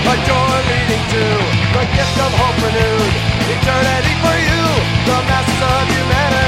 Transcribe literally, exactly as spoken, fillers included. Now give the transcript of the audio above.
a door leading to the gift of hope renewed. Eternity for you, the masses of humanity.